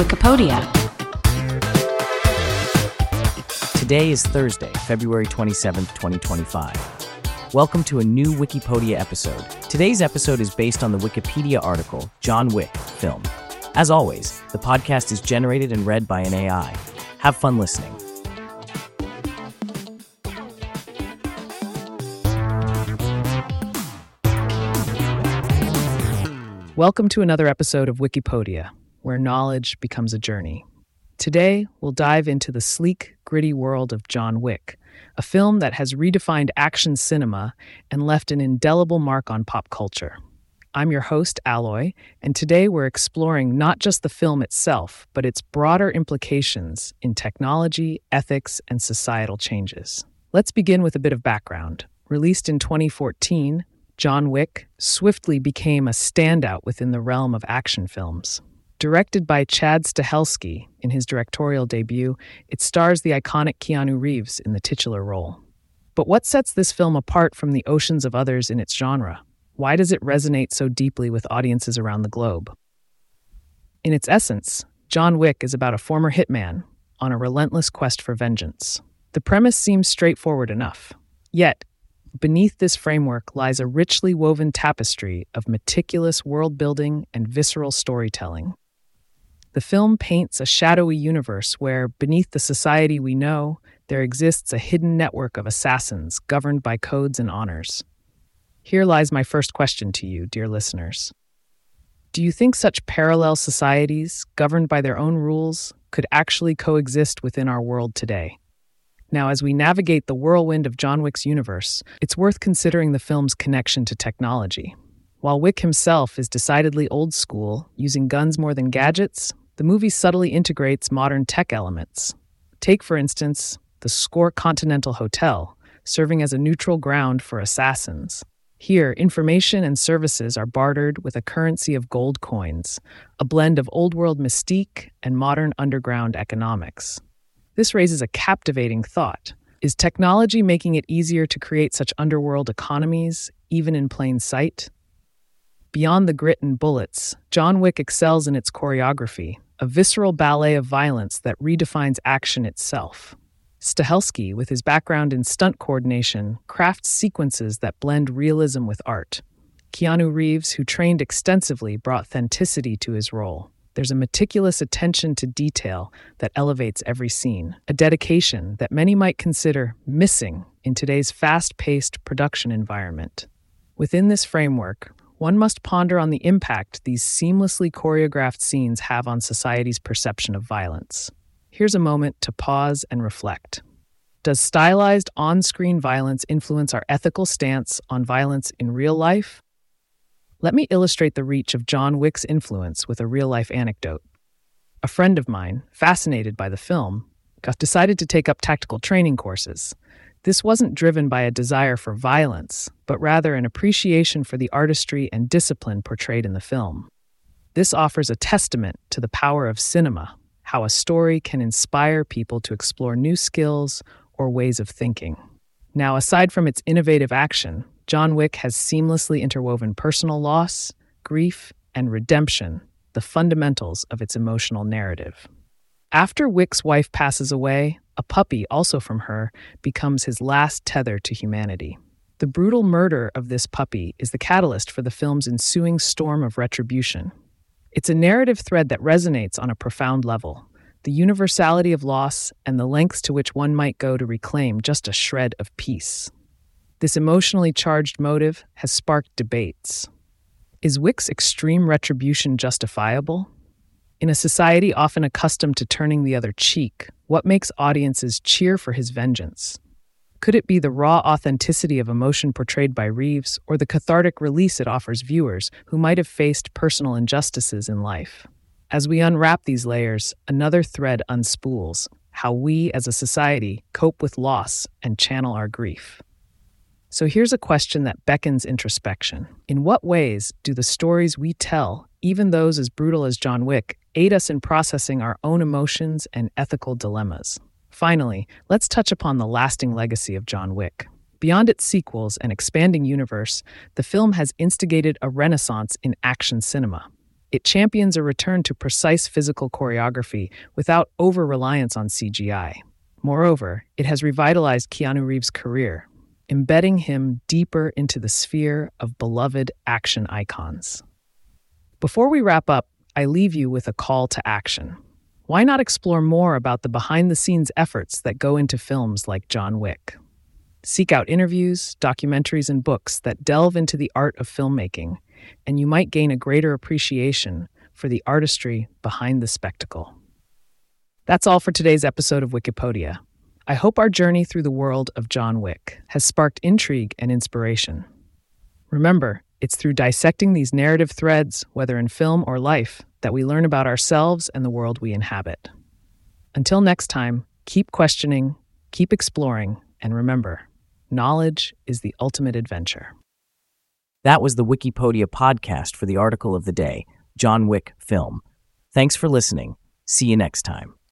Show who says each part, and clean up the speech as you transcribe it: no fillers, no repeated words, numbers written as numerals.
Speaker 1: Wikipedia.
Speaker 2: Today is Thursday, February 27th, 2025. Welcome to a new Wikipedia episode. Today's episode is based on the Wikipedia article, John Wick Film. As always, the podcast is generated and read by an AI. Have fun listening.
Speaker 3: Welcome to another episode of Wikipedia, where knowledge becomes a journey. Today, we'll dive into the sleek, gritty world of John Wick, a film that has redefined action cinema and left an indelible mark on pop culture. I'm your host, Alloy, and today we're exploring not just the film itself, but its broader implications in technology, ethics, and societal changes. Let's begin with a bit of background. Released in 2014, John Wick swiftly became a standout within the realm of action films. Directed by Chad Stahelski in his directorial debut, it stars the iconic Keanu Reeves in the titular role. But what sets this film apart from the oceans of others in its genre? Why does it resonate so deeply with audiences around the globe? In its essence, John Wick is about a former hitman on a relentless quest for vengeance. The premise seems straightforward enough. Yet, beneath this framework lies a richly woven tapestry of meticulous world-building and visceral storytelling. The film paints a shadowy universe where, beneath the society we know, there exists a hidden network of assassins governed by codes and honors. Here lies my first question to you, dear listeners. Do you think such parallel societies, governed by their own rules, could actually coexist within our world today? Now, as we navigate the whirlwind of John Wick's universe, it's worth considering the film's connection to technology. While Wick himself is decidedly old school, using guns more than gadgets, the movie subtly integrates modern tech elements. Take, for instance, the Score Continental Hotel, serving as a neutral ground for assassins. Here, information and services are bartered with a currency of gold coins, a blend of old-world mystique and modern underground economics. This raises a captivating thought. Is technology making it easier to create such underworld economies, even in plain sight? Beyond the grit and bullets, John Wick excels in its choreography, a visceral ballet of violence that redefines action itself. Stahelski, with his background in stunt coordination, crafts sequences that blend realism with art. Keanu Reeves, who trained extensively, brought authenticity to his role. There's a meticulous attention to detail that elevates every scene, a dedication that many might consider missing in today's fast-paced production environment. Within this framework, one must ponder on the impact these seamlessly choreographed scenes have on society's perception of violence. Here's a moment to pause and reflect. Does stylized on-screen violence influence our ethical stance on violence in real life? Let me illustrate the reach of John Wick's influence with a real-life anecdote. A friend of mine, fascinated by the film, decided to take up tactical training courses. This wasn't driven by a desire for violence, but rather an appreciation for the artistry and discipline portrayed in the film. This offers a testament to the power of cinema, how a story can inspire people to explore new skills or ways of thinking. Now, aside from its innovative action, John Wick has seamlessly interwoven personal loss, grief, and redemption, the fundamentals of its emotional narrative. After Wick's wife passes away, a puppy, also from her, becomes his last tether to humanity. The brutal murder of this puppy is the catalyst for the film's ensuing storm of retribution. It's a narrative thread that resonates on a profound level, the universality of loss and the lengths to which one might go to reclaim just a shred of peace. This emotionally charged motive has sparked debates. Is Wick's extreme retribution justifiable? In a society often accustomed to turning the other cheek, what makes audiences cheer for his vengeance? Could it be the raw authenticity of emotion portrayed by Reeves, or the cathartic release it offers viewers who might have faced personal injustices in life? As we unwrap these layers, another thread unspools: how we as a society cope with loss and channel our grief. So here's a question that beckons introspection. In what ways do the stories we tell, even those as brutal as John Wick, aid us in processing our own emotions and ethical dilemmas? Finally, let's touch upon the lasting legacy of John Wick. Beyond its sequels and expanding universe, the film has instigated a renaissance in action cinema. It champions a return to precise physical choreography without over-reliance on CGI. Moreover, it has revitalized Keanu Reeves' career, embedding him deeper into the sphere of beloved action icons. Before we wrap up, I leave you with a call to action. Why not explore more about the behind-the-scenes efforts that go into films like John Wick? Seek out interviews, documentaries, and books that delve into the art of filmmaking, and you might gain a greater appreciation for the artistry behind the spectacle. That's all for today's episode of Wikipedia. I hope our journey through the world of John Wick has sparked intrigue and inspiration. Remember, it's through dissecting these narrative threads, whether in film or life, that we learn about ourselves and the world we inhabit. Until next time, keep questioning, keep exploring, and remember, knowledge is the ultimate adventure.
Speaker 2: That was the Wikipedia podcast for the article of the day, John Wick Film. Thanks for listening. See you next time.